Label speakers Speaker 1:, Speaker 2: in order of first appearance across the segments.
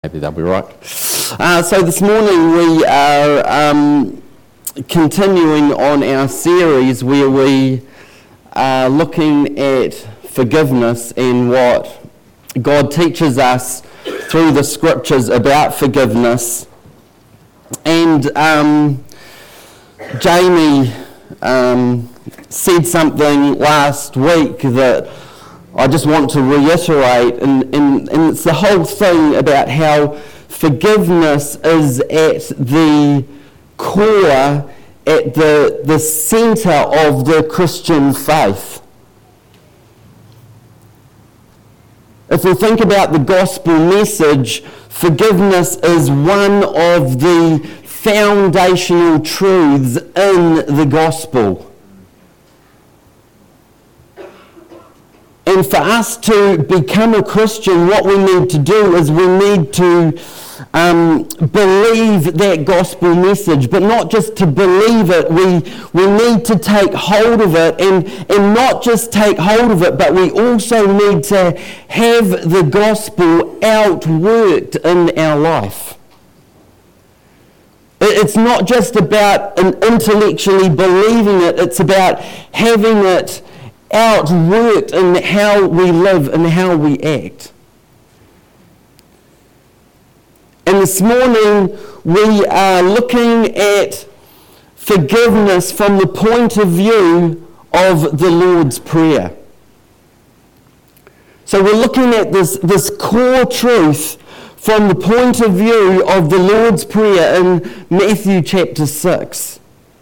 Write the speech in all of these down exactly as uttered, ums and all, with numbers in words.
Speaker 1: Maybe they'll be right. Uh, so this morning we are um, continuing on our series where we are looking at forgiveness and what God teaches us through the scriptures about forgiveness. And um, Jamie um, said something last week that I just want to reiterate, and, and, and it's the whole thing about how forgiveness is at the core, at the, the centre of the Christian faith. If we think about the gospel message, forgiveness is one of the foundational truths in the gospel. And for us to become a Christian, what we need to do is we need to um, believe that gospel message, but not just to believe it, we, we need to take hold of it, and, and not just take hold of it, but we also need to have the gospel outworked in our life. It's not just about intellectually believing it, it's about having it outworked in how we live and how we act. And this morning we are looking at forgiveness from the point of view of the Lord's Prayer. So we're looking at this, this core truth from the point of view of the Lord's Prayer in Matthew chapter six.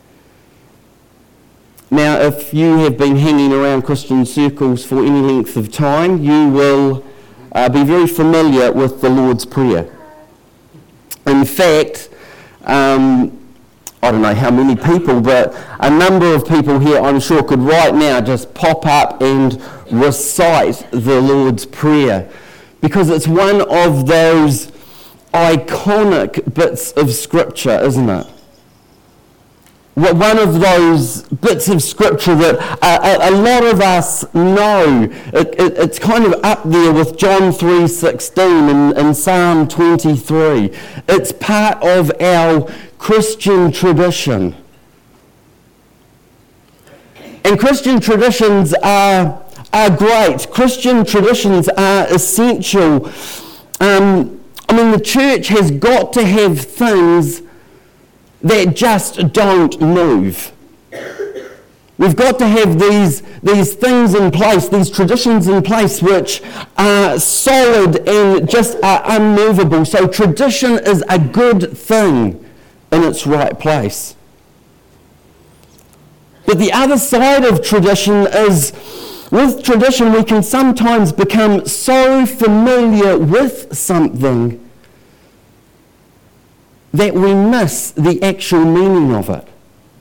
Speaker 1: Now, if you have been hanging around Christian circles for any length of time, you will uh, be very familiar with the Lord's Prayer. In fact, um, I don't know how many people, but a number of people here, I'm sure, could right now just pop up and recite the Lord's Prayer, because it's one of those iconic bits of Scripture, isn't it? One of those bits of Scripture that a, a, a lot of us know. It, it, it's kind of up there with John three sixteen and, and Psalm twenty-three. It's part of our Christian tradition. And Christian traditions are, are great. Christian traditions are essential. Um, I mean, the church has got to have things that just don't move. We've got to have these, these things in place, these traditions in place which are solid and just are unmovable. So tradition is a good thing in its right place. But the other side of tradition is, with tradition we can sometimes become so familiar with something that we miss the actual meaning of it.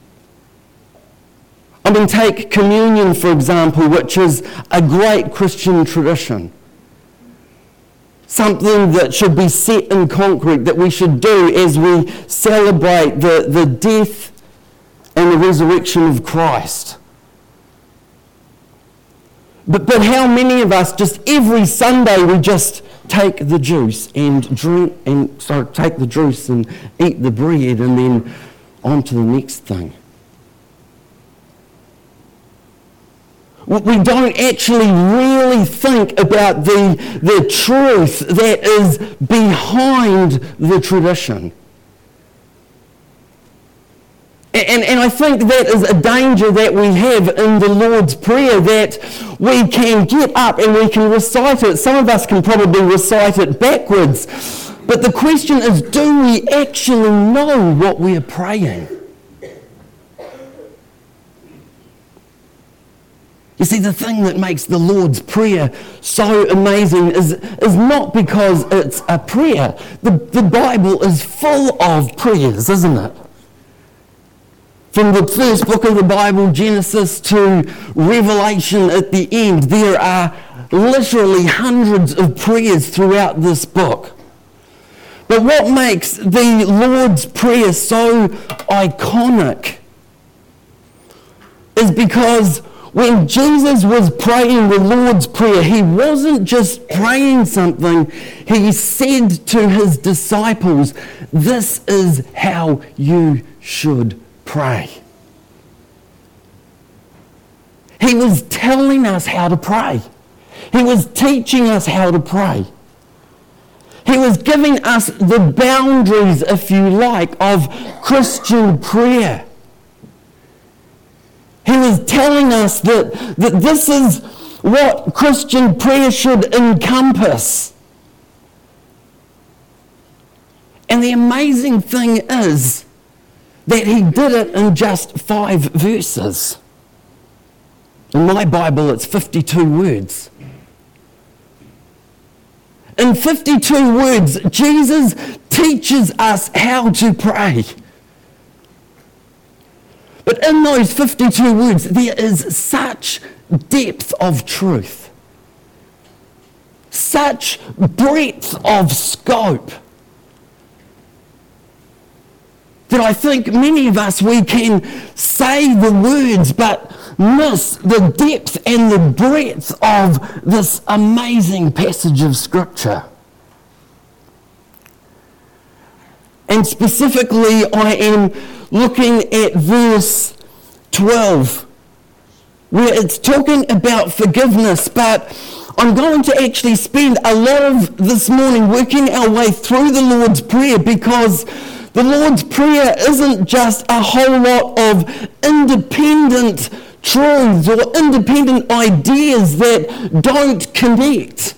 Speaker 1: I mean, take communion, for example, which is a great Christian tradition. Something that should be set in concrete, that we should do as we celebrate the, the death and the resurrection of Christ. But, but how many of us, just every Sunday, we just take the juice and drink, and sorry, take the juice and eat the bread, and then on to the next thing. We don't actually really think about the, the truth that is behind the tradition. And, and I think that is a danger that we have in the Lord's Prayer, that we can get up and we can recite it. Some of us can probably recite it backwards. But the question is, do we actually know what we are praying? You see, the thing that makes the Lord's Prayer so amazing is, is not because it's a prayer. The, the Bible is full of prayers, isn't it? From the first book of the Bible, Genesis, to Revelation at the end, there are literally hundreds of prayers throughout this book. But what makes the Lord's Prayer so iconic is because When Jesus was praying the Lord's Prayer, he wasn't just praying something. He said to his disciples, this is how you should pray. He was telling us how to pray. He was teaching us how to pray. He was giving us the boundaries, if you like, of Christian prayer. He was telling us that, that this is what Christian prayer should encompass. And the amazing thing is that he did it in just five verses. In my Bible, it's fifty-two words. In fifty-two words, Jesus teaches us how to pray. But in those fifty-two words, there is such depth of truth, such breadth of scope, that I think many of us, we can say the words, but miss the depth and the breadth of this amazing passage of Scripture. And specifically, I am looking at verse twelve, where it's talking about forgiveness, but I'm going to actually spend a lot of this morning working our way through the Lord's Prayer, because the Lord's Prayer isn't just a whole lot of independent truths or independent ideas that don't connect.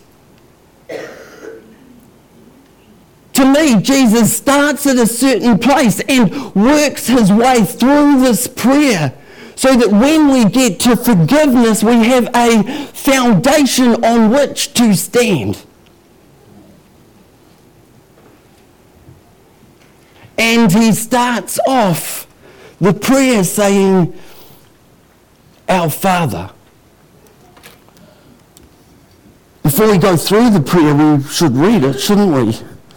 Speaker 1: To me, Jesus starts at a certain place and works his way through this prayer so that when we get to forgiveness, we have a foundation on which to stand. And he starts off the prayer saying, Our Father. Before we go through the prayer, we should read it, shouldn't we?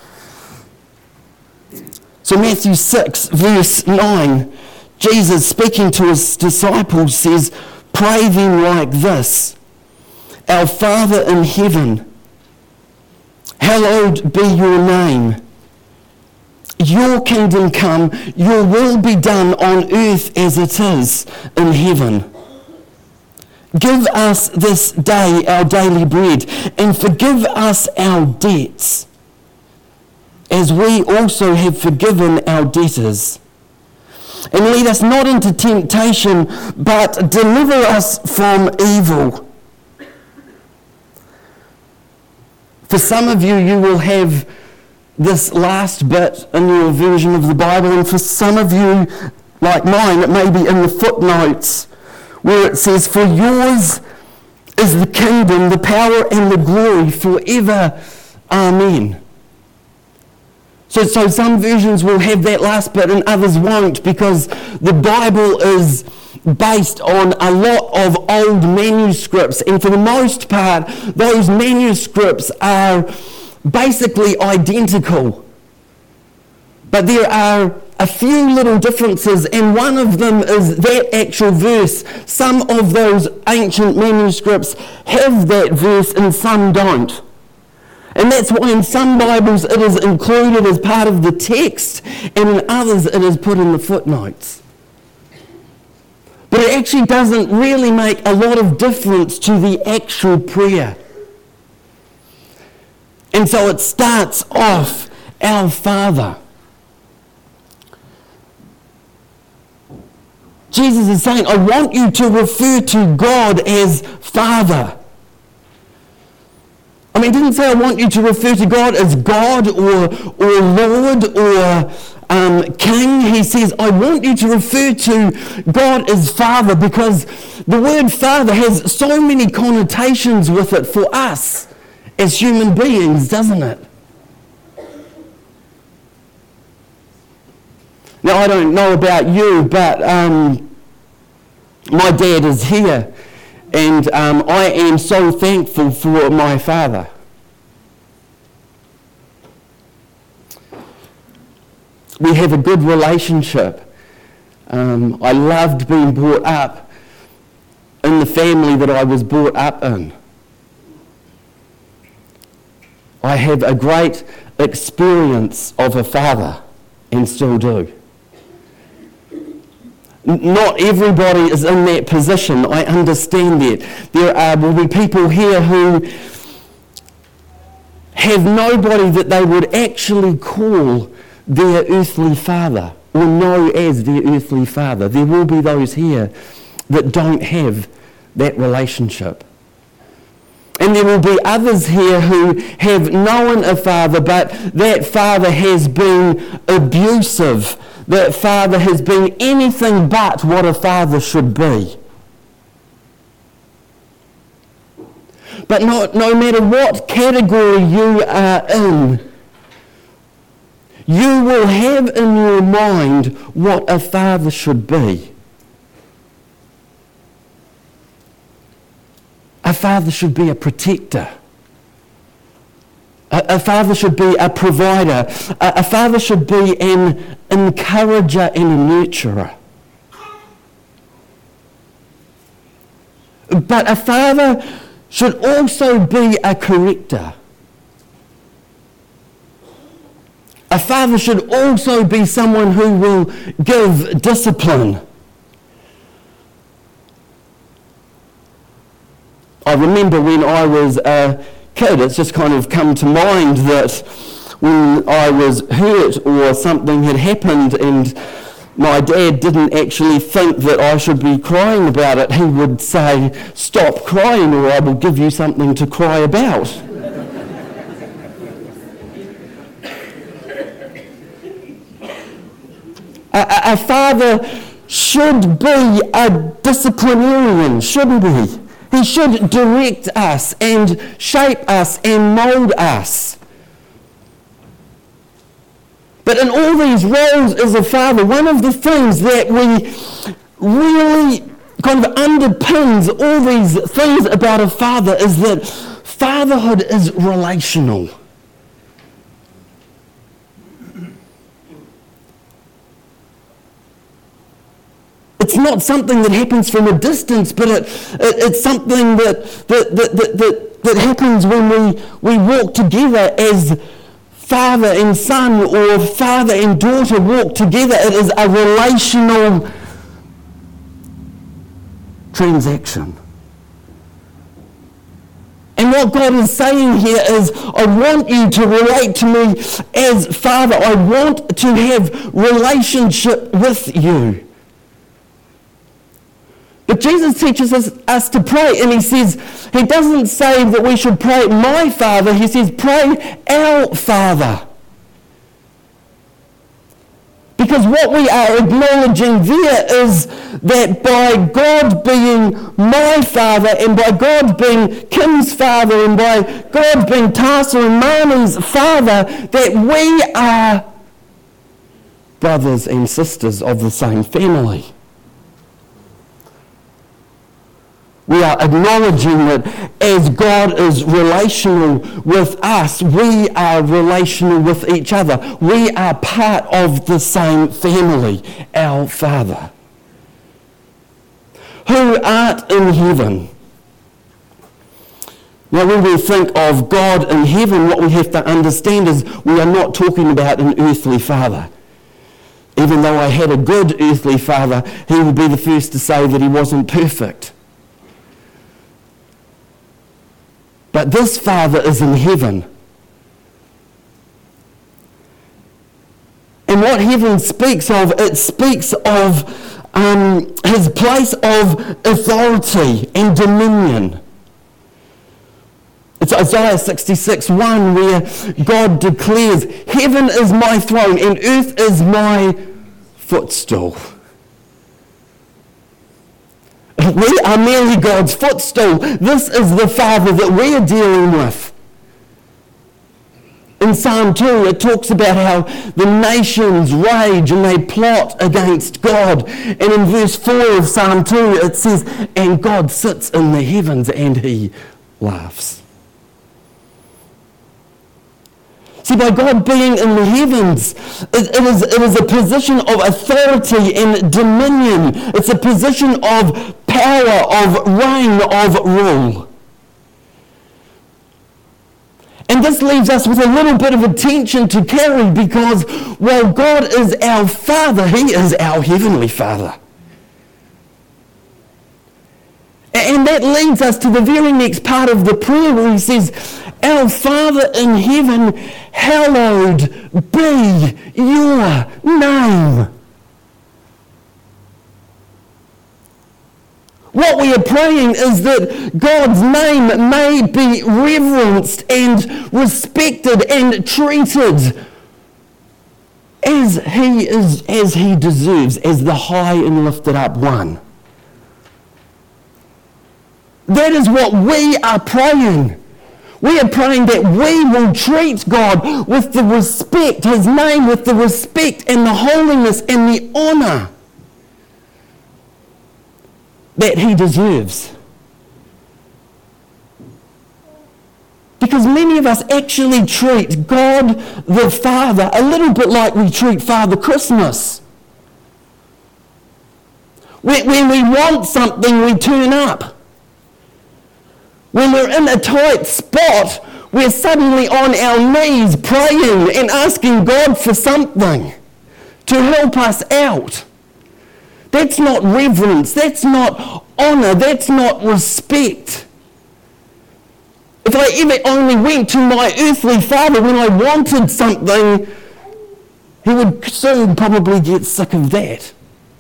Speaker 1: So Matthew six, verse nine, Jesus speaking to his disciples says, Pray then like this, Our Father in heaven, hallowed be your name. Your kingdom come, your will be done on earth as it is in heaven. Give us this day our daily bread, and forgive us our debts, as we also have forgiven our debtors. And lead us not into temptation, but deliver us from evil. For some of you, you will have this last bit in your version of the Bible, and for some of you, like mine, it may be in the footnotes, where it says, For yours is the kingdom, the power and the glory forever. Amen. So, so some versions will have that last bit and others won't, because the Bible is based on a lot of old manuscripts, and for the most part, those manuscripts are basically identical. But there are a few little differences, and one of them is that actual verse. Some of those ancient manuscripts have that verse and some don't. And that's why in some Bibles it is included as part of the text, and in others it is put in the footnotes. But it actually doesn't really make a lot of difference to the actual prayer. And so it starts off, Our Father. Jesus is saying, I want you to refer to God as Father. I mean, he didn't say I want you to refer to God as God or, or Lord or um, King. He says, I want you to refer to God as Father, because the word Father has so many connotations with it for us as human beings, doesn't it? Now, I don't know about you, but um, my dad is here, and um, I am so thankful for my father. We have a good relationship. Um, I loved being brought up in in the family that I was brought up in. I have a great experience of a father, and still do. Not everybody is in that position. I understand that. There are, will be people here who have nobody that they would actually call their earthly father or know as their earthly father. There will be those here that don't have that relationship. And there will be others here who have known a father, but that father has been abusive. That father has been anything but what a father should be. But no, no matter what category you are in, you will have in your mind what a father should be. A father should be a protector. A, a father should be a provider. A, a father should be an encourager and a nurturer. But a father should also be a corrector. A father should also be someone who will give discipline. I remember when I was a kid, it's just kind of come to mind that when I was hurt or something had happened and my dad didn't actually think that I should be crying about it, he would say, "Stop crying or I will give you something to cry about." a, a father should be a disciplinarian, shouldn't he? He should direct us and shape us and mould us. But in all these roles as a father, one of the things that we really kind of underpins all these things about a father is that fatherhood is relational. It's not something that happens from a distance, but it, it, it's something that that, that, that, that that happens when we, we walk together as father and son or father and daughter walk together. It is a relational transaction. And what God is saying here is, I want you to relate to me as father. I want to have relationship with you. But Jesus teaches us, us to pray, and he says, he doesn't say that we should pray, my Father, he says, pray, our Father. Because what we are acknowledging there is that by God being my Father, and by God being Kim's Father, and by God being Tasa and Marnie's Father, that we are brothers and sisters of the same family. We are acknowledging that as God is relational with us, we are relational with each other. We are part of the same family, our Father, who art in heaven. Now, when we think of God in heaven, what we have to understand is we are not talking about an earthly father. Even though I had a good earthly father, he would be the first to say that he wasn't perfect. But this Father is in heaven. And what heaven speaks of, it speaks of um, his place of authority and dominion. It's Isaiah sixty-six one where God declares, heaven is my throne and earth is my footstool. We are merely God's footstool. This is the Father that we are dealing with. In Psalm two, it talks about how the nations rage and they plot against God. And in verse four of Psalm two, it says, and God sits in the heavens and he laughs. See, by God being in the heavens, it, it, is, it is a position of authority and dominion. It's a position of power, of reign, of rule. And this leaves us with a little bit of attention to carry, because while God is our Father, He is our Heavenly Father. And that leads us to the very next part of the prayer where he says, "Our Father in heaven, hallowed be your name." What we are praying is that God's name may be reverenced and respected and treated as he is, as he deserves, as the high and lifted up one. That is what we are praying. We are praying that we will treat God with the respect, his name with the respect and the holiness and the honor that he deserves. Because many of us actually treat God the Father a little bit like we treat Father Christmas. When, when we want something, we turn up. When we're in a tight spot, we're suddenly on our knees praying and asking God for something to help us out. That's not reverence, that's not honor, that's not respect. If I ever only went to my earthly father when I wanted something, he would soon probably get sick of that.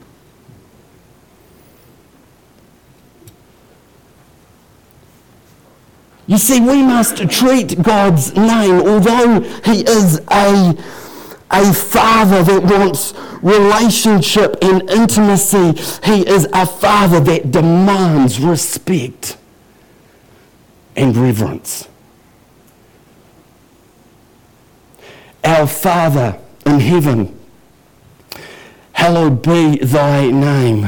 Speaker 1: You see, we must treat God's name, although he is a, a father that wants relationship and intimacy, he is a father that demands respect and reverence. Our Father in heaven, hallowed be thy name.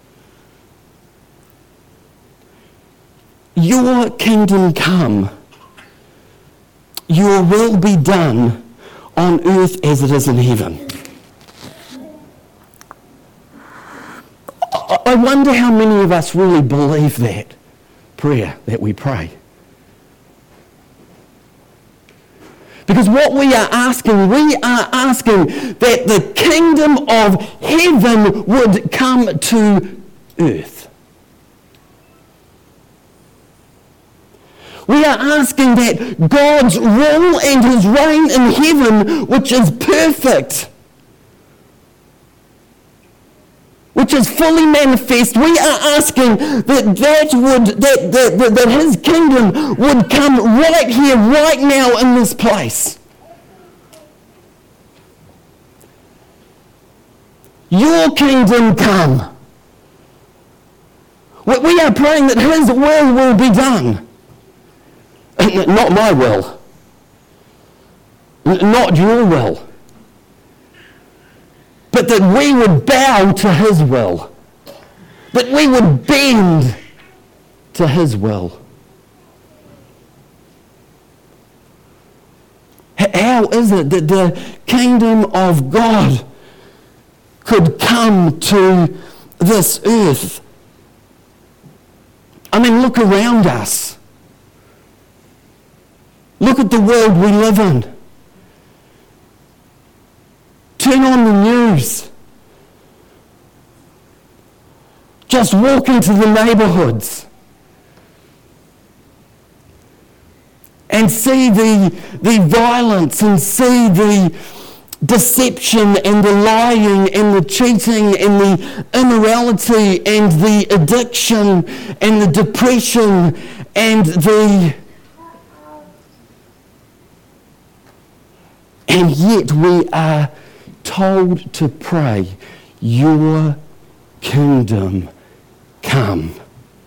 Speaker 1: Your kingdom come, your will be done on earth as it is in heaven. I wonder how many of us really believe that prayer that we pray. Because what we are asking, we are asking that the kingdom of heaven would come to earth. We are asking that God's rule and his reign in heaven, which is perfect, which is fully manifest, we are asking that that would that, that, that, that his kingdom would come right here, right now in this place. Your kingdom come. We are praying that his will will be done. Not my will. Not your will. But that we would bow to his will. That we would bend to his will. How is it that the kingdom of God could come to this earth? I mean, look around us. Look at the world we live in. Turn on the news. Just walk into the neighborhoods and see the, the violence and see the deception and the lying and the cheating and the immorality and the addiction and the depression and the... And yet we are told to pray, your kingdom come.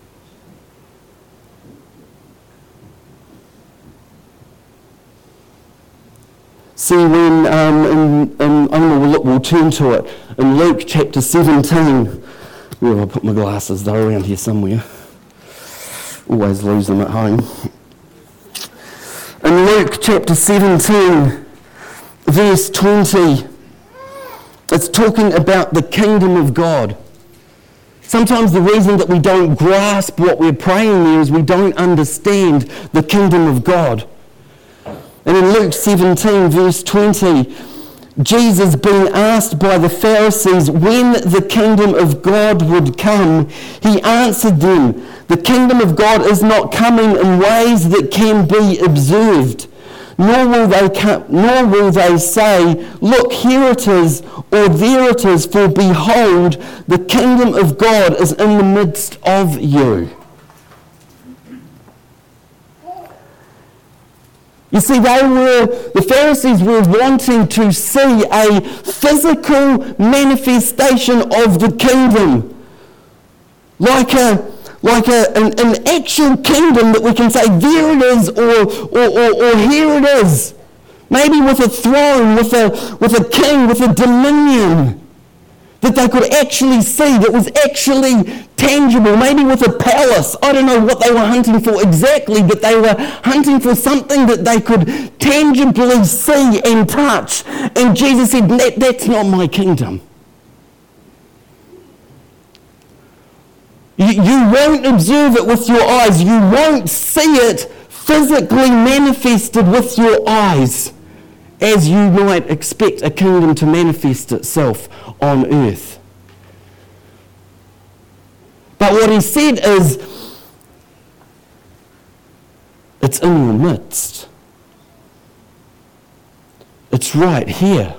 Speaker 1: See, when, um, in, in, I know we'll, we'll turn to it, in Luke chapter seventeen, oh, I'll put my glasses, they're around here somewhere. Always lose them at home. In Luke chapter seventeen, verse twenty, it's talking about the kingdom of God. Sometimes the reason that we don't grasp what we're praying there is we don't understand the kingdom of God. And in Luke seventeen, verse twenty, Jesus, being asked by the Pharisees when the kingdom of God would come, he answered them, "The kingdom of God is not coming in ways that can be observed, nor will they come, nor will they say, 'Look, here it is,' or 'There it is,' for behold, the kingdom of God is in the midst of you." You see, they were, the Pharisees were wanting to see a physical manifestation of the kingdom. Like a, like a, an, an actual kingdom that we can say, there it is, or, or, or, or here it is. Maybe with a throne, with a, with a king, with a dominion that they could actually see, that was actually tangible, maybe with a palace. I don't know what they were hunting for exactly, but they were hunting for something that they could tangibly see and touch. And Jesus said, that, that's not my kingdom. You, you won't observe it with your eyes. You won't see it physically manifested with your eyes, as you might expect a kingdom to manifest itself on earth. But what he said is, it's in your midst. It's right here.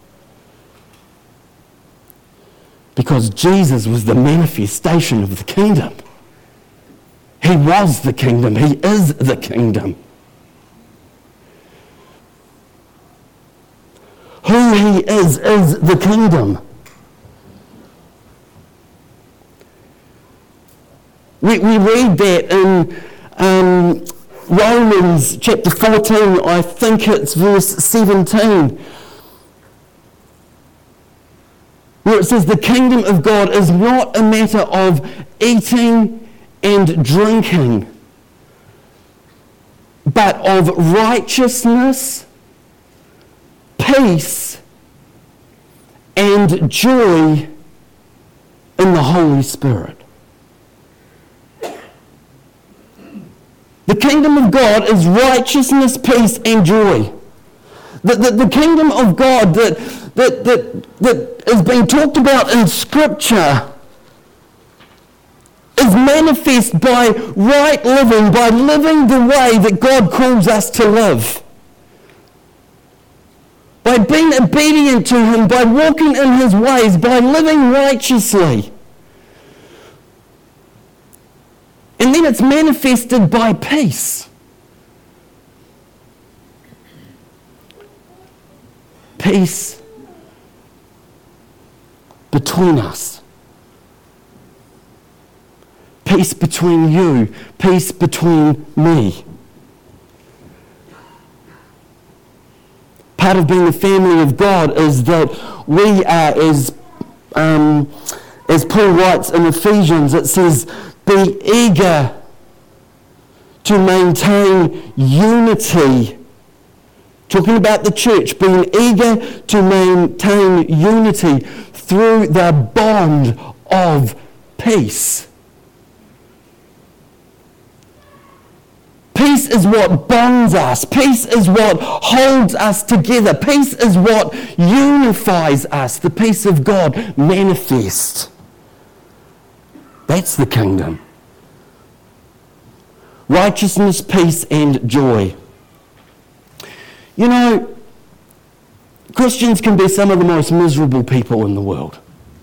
Speaker 1: Because Jesus was the manifestation of the kingdom. He was the kingdom. He is the kingdom. Who he is, is the kingdom. We, we read that in um, Romans chapter fourteen, I think it's verse seventeen, where it says the kingdom of God is not a matter of eating and drinking, but of righteousness, peace, and joy in the Holy Spirit. The kingdom of God is righteousness, peace, and joy. The, the, the kingdom of God that, that, that, that is being talked about in Scripture is manifest by right living, by living the way that God calls us to live. By being obedient to him, by walking in his ways, by living righteously. And then it's manifested by peace. Peace between us. Peace between you. Peace between me. Part of being the family of God is that we are, as, um, as Paul writes in Ephesians, it says, be eager to maintain unity. Talking about the church, being eager to maintain unity through the bond of peace. Peace is what bonds us. Peace is what holds us together. Peace is what unifies us. The peace of God manifest. That's the kingdom. Righteousness, peace, and joy. You know, Christians can be some of the most miserable people in the world.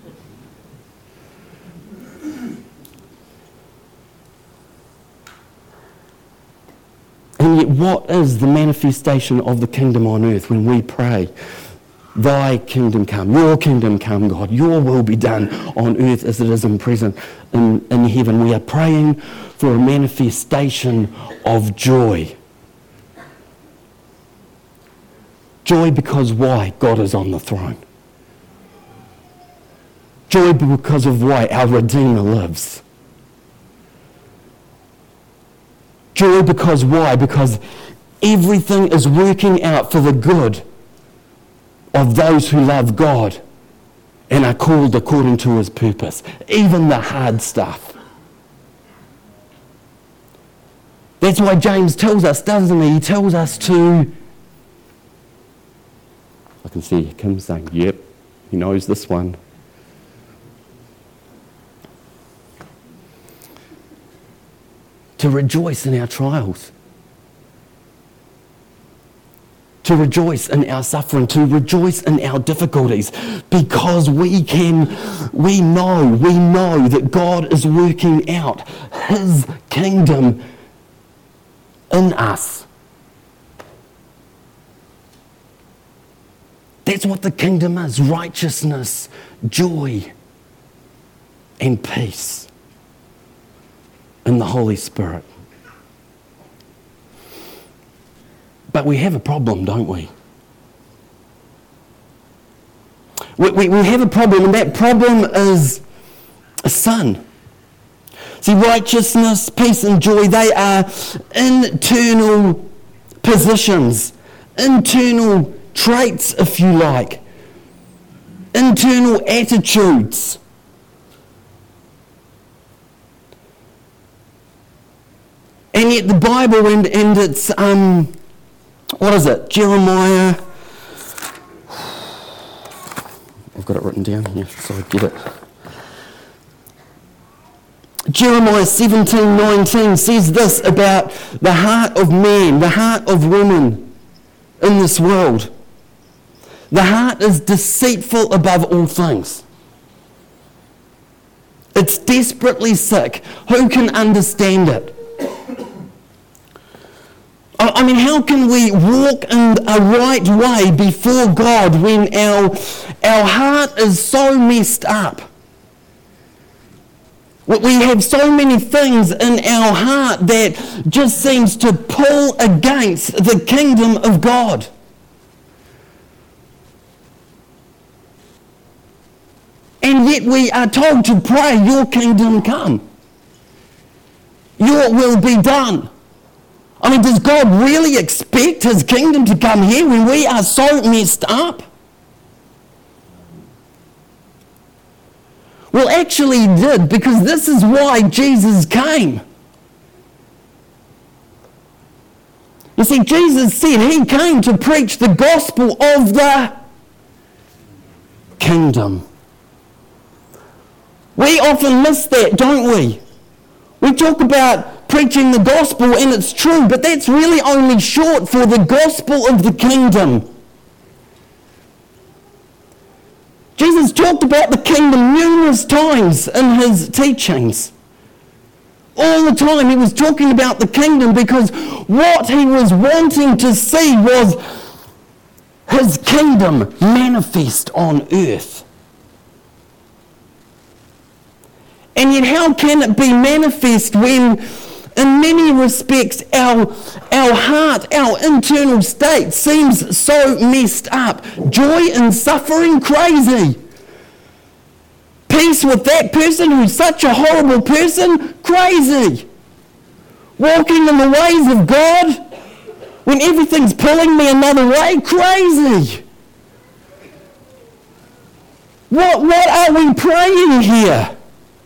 Speaker 1: And yet, what is the manifestation of the kingdom on earth when we pray, thy kingdom come, your kingdom come, God, your will be done on earth as it is in present in, in heaven. We are praying for a manifestation of joy. Joy because why? God is on the throne. Joy because of why? Our Redeemer lives. Joy because why? Because everything is working out for the good of those who love God and are called according to his purpose, even the hard stuff. That's why James tells us, doesn't he? He tells us to, I can see Kim saying, yep, he knows this one. To rejoice in our trials. To rejoice in our suffering, to rejoice in our difficulties, because we can, we know, we know that God is working out his kingdom in us. That's what the kingdom is: righteousness, joy, and peace in the Holy Spirit. But we have a problem, don't we? We, we, we have a problem, and that problem is sin. See, righteousness, peace, and joy, they are internal positions, internal traits, if you like, internal attitudes. And yet the Bible and, and its... Um, What is it? Jeremiah. I've got it written down here, so I get it. Jeremiah seventeen nineteen says this about the heart of man, the heart of woman in this world. The heart is deceitful above all things. It's desperately sick. Who can understand it? I mean, how can we walk in a right way before God when our, our heart is so messed up? We have so many things in our heart that just seems to pull against the kingdom of God. And yet we are told to pray, your kingdom come. Your will be done. I mean, does God really expect his kingdom to come here when we are so messed up? Well, actually he did, because this is why Jesus came. You see, Jesus said he came to preach the gospel of the kingdom. We often miss that, don't we? We talk about preaching the gospel, and it's true, but that's really only short for the gospel of the kingdom. Jesus talked about the kingdom numerous times in his teachings. All the time he was talking about the kingdom, because what he was wanting to see was his kingdom manifest on earth. And yet how can it be manifest when in many respects our, our heart, our internal state seems so messed up? Joy in suffering, crazy. Peace with that person who's such a horrible person, crazy. Walking in the ways of God when everything's pulling me another way, crazy. What, what are we praying here?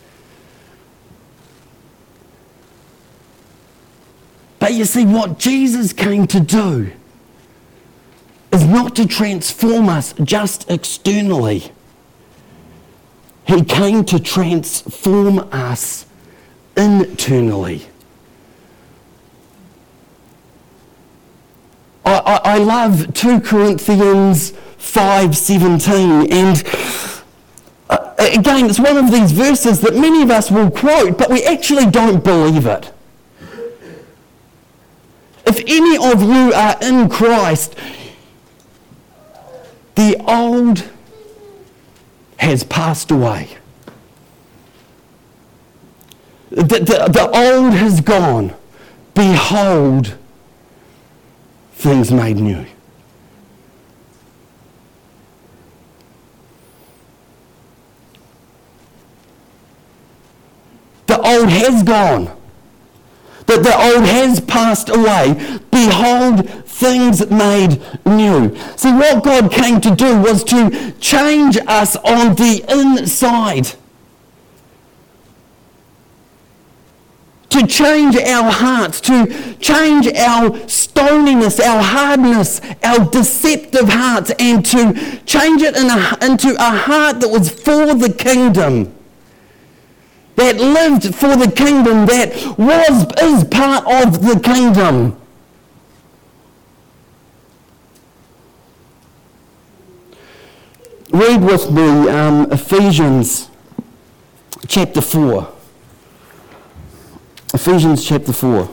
Speaker 1: But you see, what Jesus came to do is not to transform us just externally. He came to transform us internally. I, I, I love two Corinthians five seventeen, and uh, again, it's one of these verses that many of us will quote, but we actually don't believe it. If any of you are in Christ, the old has passed away. The, the, the old has gone. Behold, things made new. The old has gone. That the old has passed away. Behold, things made new. See, what God came to do was to change us on the inside. To change our hearts, to change our stoniness, our hardness, our deceptive hearts, and to change it in a, into a heart that was for the kingdom, that lived for the kingdom, that was, is part of the kingdom. Read with me um, Ephesians chapter four. Ephesians chapter four.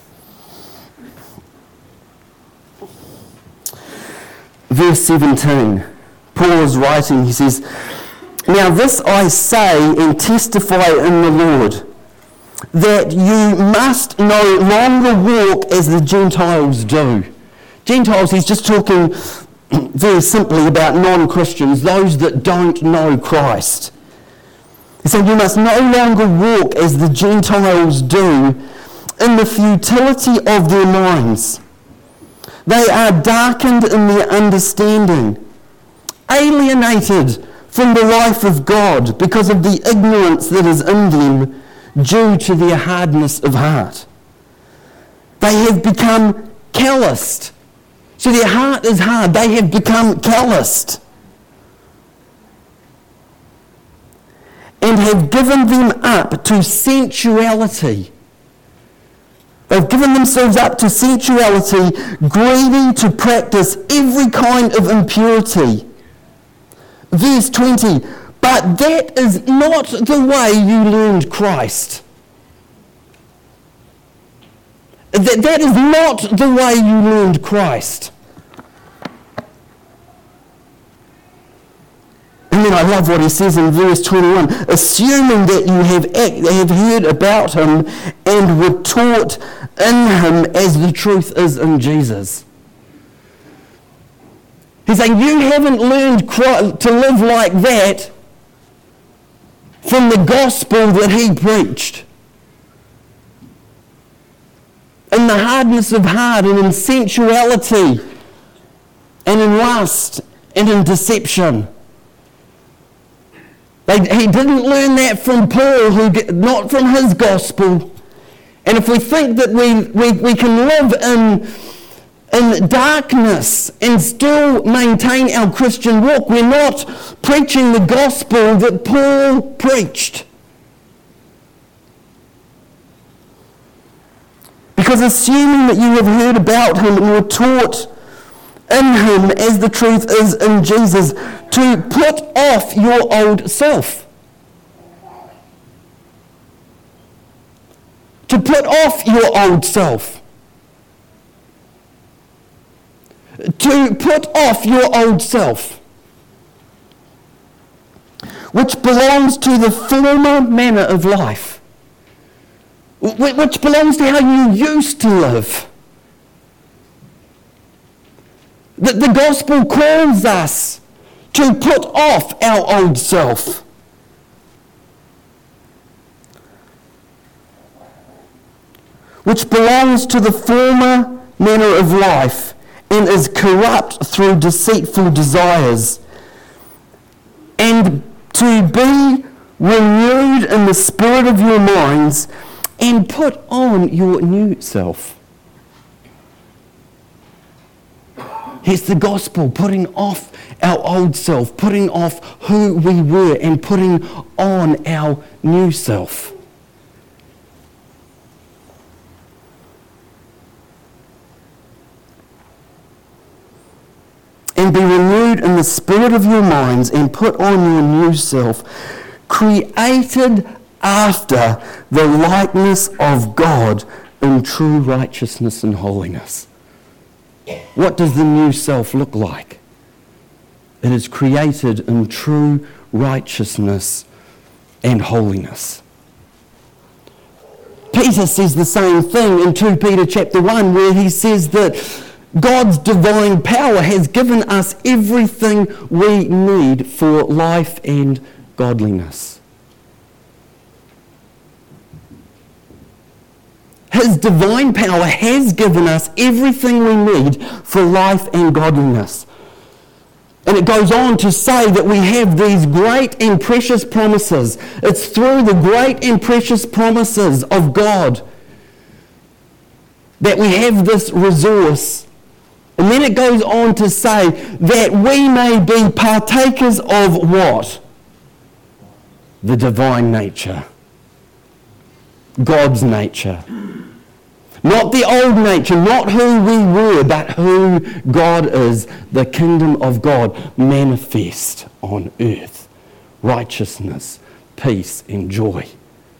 Speaker 1: Verse seventeen. Paul is writing, he says, "Now this I say and testify in the Lord, that you must no longer walk as the Gentiles do." Gentiles, he's just talking very simply about non-Christians, those that don't know Christ. He said, "You must no longer walk as the Gentiles do in the futility of their minds. They are darkened in their understanding, alienated from the life of God because of the ignorance that is in them due to their hardness of heart. They have become calloused." So their heart is hard. They have become calloused. "And have given them up to sensuality." They've given themselves up to sensuality, greedy to practice every kind of impurity. Verse twenty, "But that is not the way you learned Christ." That, that is not the way you learned Christ. And then I love what he says in verse twenty-one, "Assuming that you have, act, have heard about him and were taught in him as the truth is in Jesus." He's saying you haven't learned to live like that from the gospel that he preached. In the hardness of heart and in sensuality and in lust and in deception. They, he didn't learn that from Paul, who not from his gospel. And if we think that we, we, we can live in, in darkness and still maintain our Christian walk, we're not preaching the gospel that Paul preached. Because assuming that you have heard about him and were taught in him as the truth is in Jesus, to put off your old self. To put off your old self. To put off your old self, which belongs to the former manner of life. Which belongs to how you used to live. The, the gospel calls us to put off our old self. Which belongs to the former manner of life and is corrupt through deceitful desires. And to be renewed in the spirit of your minds and put on your new self. It's the gospel, putting off our old self, putting off who we were and putting on our new self. And be renewed in the spirit of your minds and put on your new self, created after the likeness of God in true righteousness and holiness. What does the new self look like? It is created in true righteousness and holiness. Peter says the same thing in Second Peter chapter one, where he says that God's divine power has given us everything we need for life and godliness. His divine power has given us everything we need for life and godliness. And it goes on to say that we have these great and precious promises. It's through the great and precious promises of God that we have this resource. And then it goes on to say that we may be partakers of what? The divine nature. God's nature. Not the old nature, not who we were, but who God is, the kingdom of God manifest on earth. Righteousness, peace, and joy.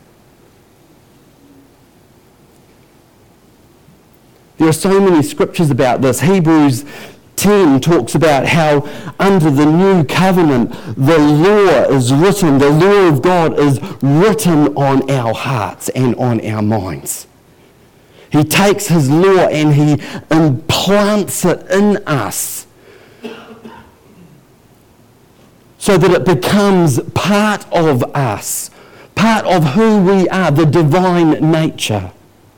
Speaker 1: There are so many scriptures about this. Hebrews ten talks about how under the new covenant, the law is written, the law of God is written on our hearts and on our minds. He takes his law and he implants it in us so that it becomes part of us, part of who we are, the divine nature.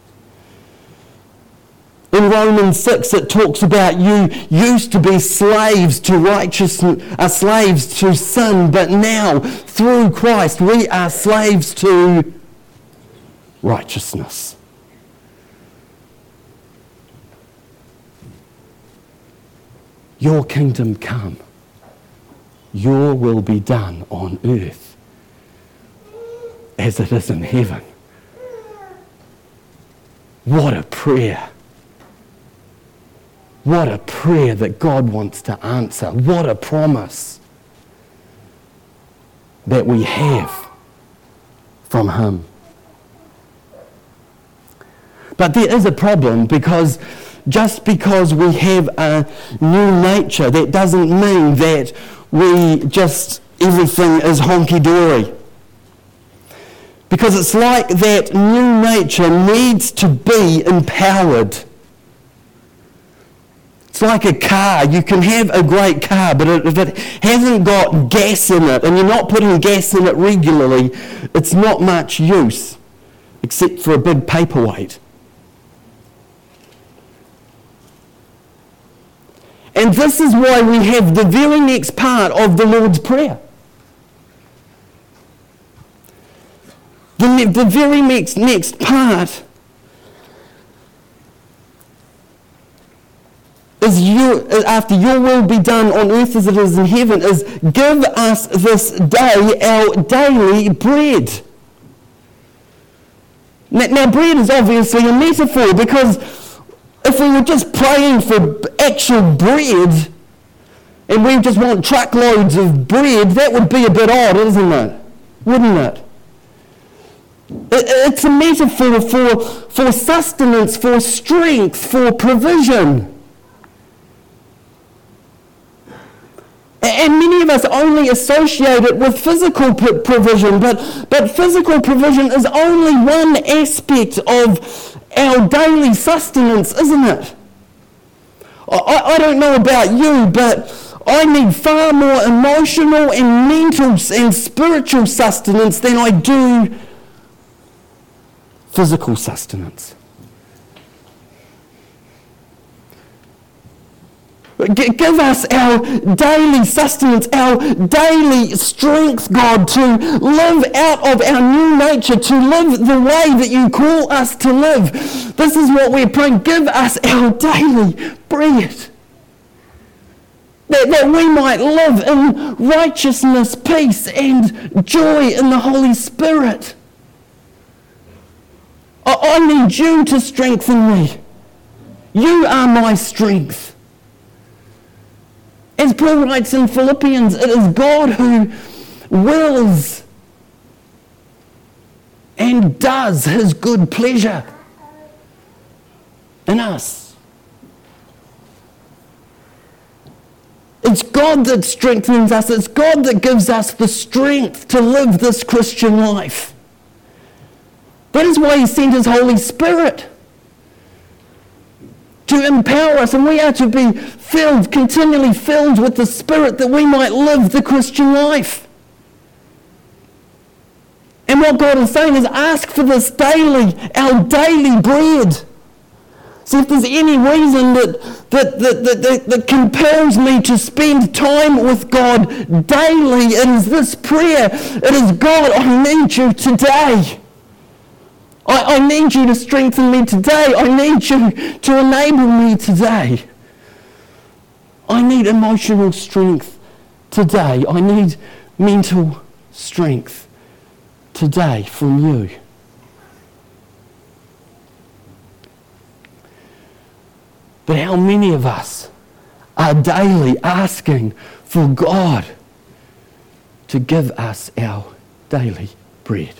Speaker 1: In Romans six, it talks about you used to be slaves to righteousness, uh, slaves to sin, but now through Christ we are slaves to righteousness. Your kingdom come. Your will be done on earth as it is in heaven. What a prayer. What a prayer that God wants to answer. What a promise that we have from him. But there is a problem, because just because we have a new nature, that doesn't mean that we just, everything is honky-dory. Because it's like that new nature needs to be empowered. It's like a car. You can have a great car, but if it hasn't got gas in it, and you're not putting gas in it regularly, it's not much use, except for a big paperweight. And this is why we have the very next part of the Lord's Prayer. The, the very next, next part is you, after your will be done on earth as it is in heaven, is give us this day our daily bread. Now, now bread is obviously a metaphor, because if we were just praying for actual bread, and we just want truckloads of bread, that would be a bit odd, isn't it? Wouldn't it? It's a metaphor for, for sustenance, for strength, for provision. And many of us only associate it with physical provision, but, but physical provision is only one aspect of our daily sustenance, isn't it? I, I don't know about you, but I need far more emotional and mental and spiritual sustenance than I do physical sustenance. Give us our daily sustenance, our daily strength, God, to live out of our new nature, to live the way that you call us to live. This is what we're praying. Give us our daily bread. That, that we might live in righteousness, peace, and joy in the Holy Spirit. I, I need you to strengthen me. You are my strength. As Paul writes in Philippians, it is God who wills and does his good pleasure in us. It's God that strengthens us. It's God that gives us the strength to live this Christian life. That is why he sent his Holy Spirit, to empower us, and we are to be filled, continually filled with the Spirit, that we might live the Christian life. And And what God is saying is, ask for this daily, our daily bread. So if there's any reason that, that, that, that, that, that compels me to spend time with God daily, it is this prayer. It is, God, I need you today. I, I need you to strengthen me today. I need you to enable me today. I need emotional strength today. I need mental strength today from you. But how many of us are daily asking for God to give us our daily bread?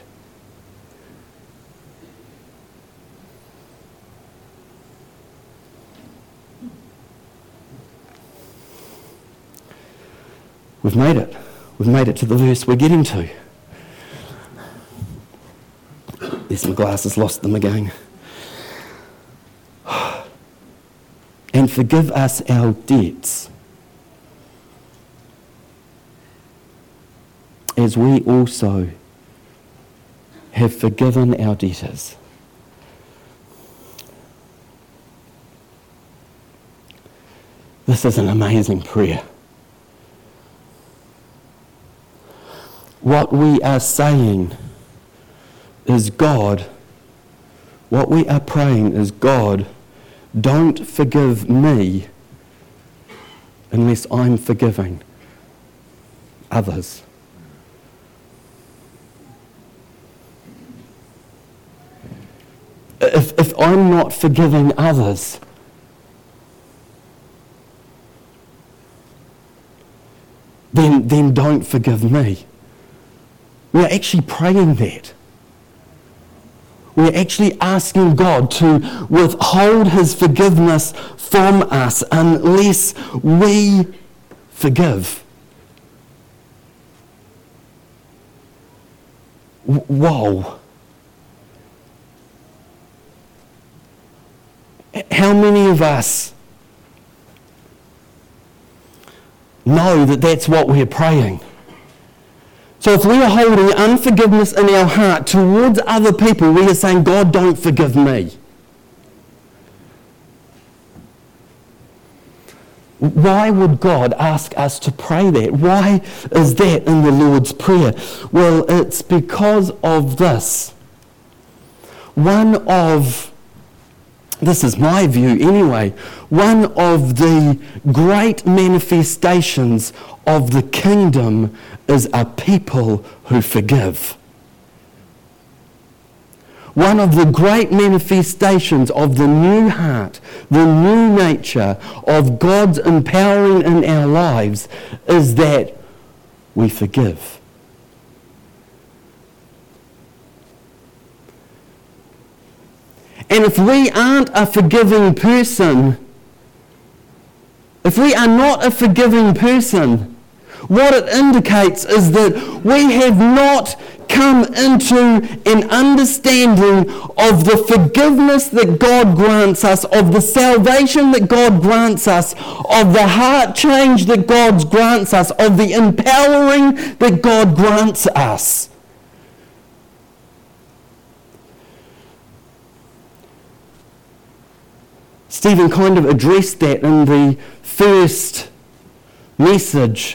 Speaker 1: We've made it. We've made it to the verse we're getting to. There's my glasses, lost them again. And forgive us our debts, as we also have forgiven our debtors. This is an amazing prayer. What we are saying is, God, what we are praying is, God, don't forgive me unless I'm forgiving others. If, if I'm not forgiving others, then, then don't forgive me. We're actually praying that. We're actually asking God to withhold his forgiveness from us unless we forgive. Whoa. How many of us know that that's what we're praying? So if we are holding unforgiveness in our heart towards other people, we are saying, God, don't forgive me. Why would God ask us to pray that? Why is that in the Lord's Prayer? Well, it's because of this. One of, this is my view anyway, one of the great manifestations of the kingdom is a people who forgive. One of the great manifestations of the new heart, the new nature of God's empowering in our lives is that we forgive. And if we aren't a forgiving person, if we are not a forgiving person, what it indicates is that we have not come into an understanding of the forgiveness that God grants us, of the salvation that God grants us, of the heart change that God grants us, of the empowering that God grants us. Stephen kind of addressed that in the first message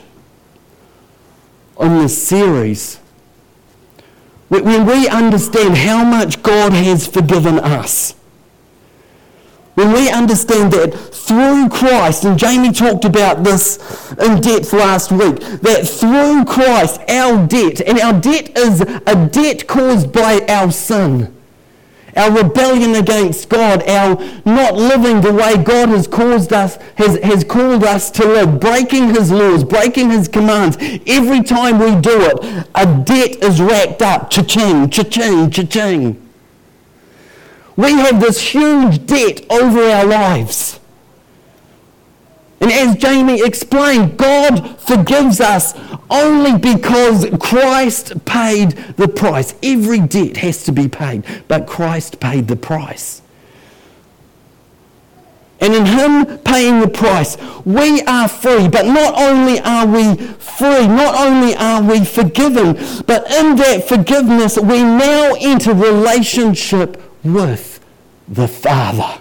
Speaker 1: on this series. When we understand how much God has forgiven us, when we understand that through Christ, and Jamie talked about this in depth last week, that through Christ our debt, and our debt is a debt caused by our sin, our rebellion against God, our not living the way God has caused us, has, has called us to live, breaking his laws, breaking his commands. Every time we do it, a debt is racked up. Cha-ching, cha-ching, cha-ching. We have this huge debt over our lives. And as Jamie explained, God forgives us only because Christ paid the price. Every debt has to be paid, but Christ paid the price. And in him paying the price, we are free. But not only are we free, not only are we forgiven, but in that forgiveness we now enter relationship with the Father.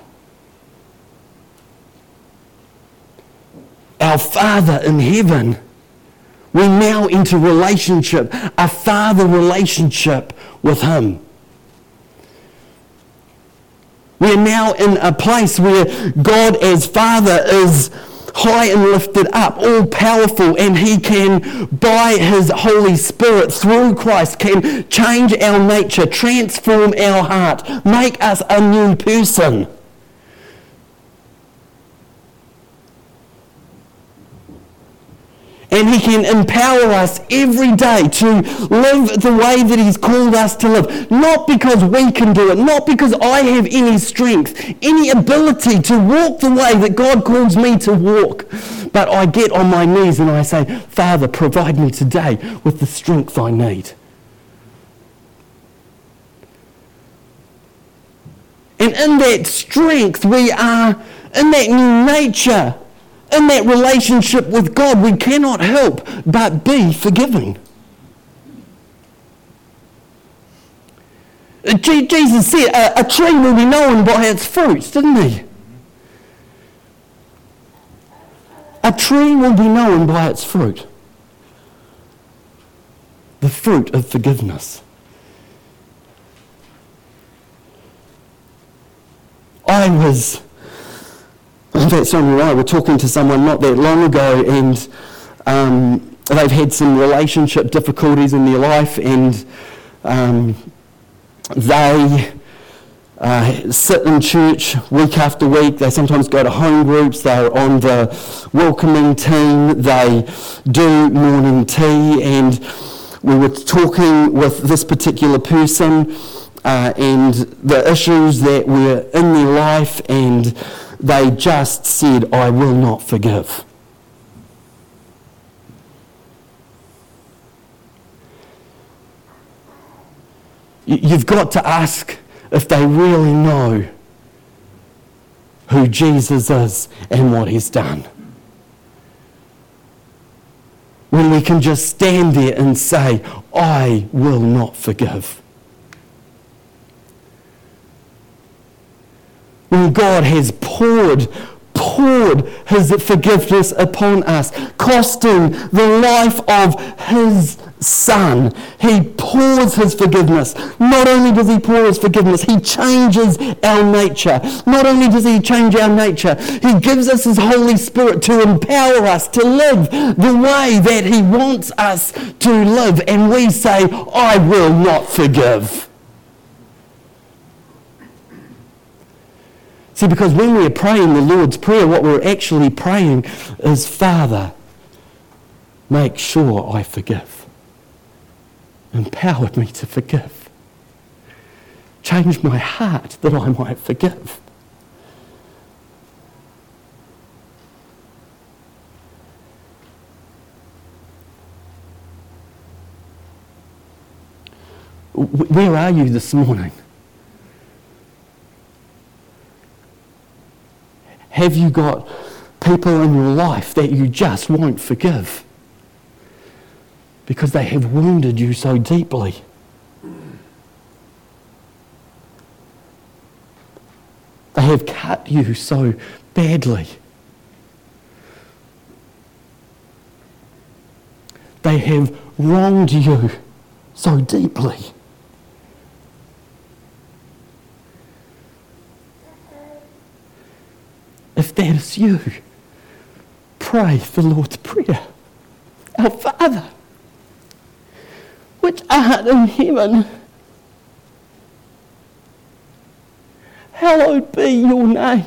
Speaker 1: Our Father in heaven. We now enter relationship, a Father relationship with him. We're now in a place where God as Father is high and lifted up, all powerful, and he can, by his Holy Spirit through Christ, can change our nature, transform our heart, make us a new person. And he can empower us every day to live the way that he's called us to live. Not because we can do it, not because I have any strength, any ability to walk the way that God calls me to walk. But I get on my knees and I say, Father, provide me today with the strength I need. And in that strength, we are, in that new nature, in that relationship with God, we cannot help but be forgiving. Jesus said a, a tree will be known by its fruits, didn't he? A tree will be known by its fruit. The fruit of forgiveness. I was... In fact, Sonia and I were talking to someone not that long ago, and um, they've had some relationship difficulties in their life, and um, they uh, sit in church week after week. They sometimes go to home groups. They're on the welcoming team. They do morning tea, and we were talking with this particular person uh, and the issues that were in their life, and they just said, I will not forgive. You've got to ask if they really know who Jesus is and what he's done. When we can just stand there and say, I will not forgive. When God has poured, poured his forgiveness upon us, costing the life of his Son. He pours his forgiveness. Not only does he pour his forgiveness, he changes our nature. Not only does he change our nature, he gives us his Holy Spirit to empower us to live the way that he wants us to live. And we say, I will not forgive. See, because when we are praying the Lord's Prayer, what we're actually praying is, Father, make sure I forgive. Empower me to forgive. Change my heart that I might forgive. Where are you this morning? Have you got people in your life that you just won't forgive because they have wounded you so deeply? They have cut you so badly. They have wronged you so deeply. If that is you, pray the Lord's Prayer. Our Father, which art in heaven, hallowed be your name.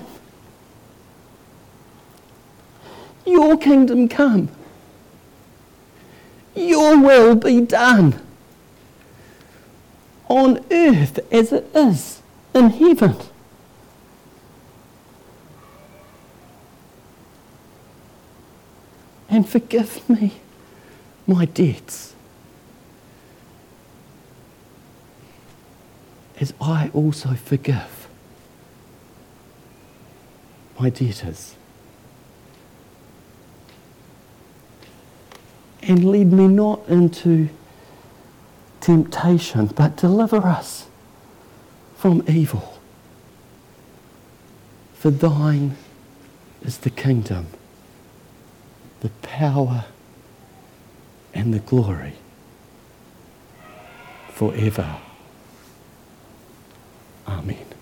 Speaker 1: Your kingdom come. Your will be done on earth as it is in heaven. And forgive me my debts, as I also forgive my debtors. And lead me not into temptation, but deliver us from evil. For thine is the kingdom, the power, and the glory forever. Amen.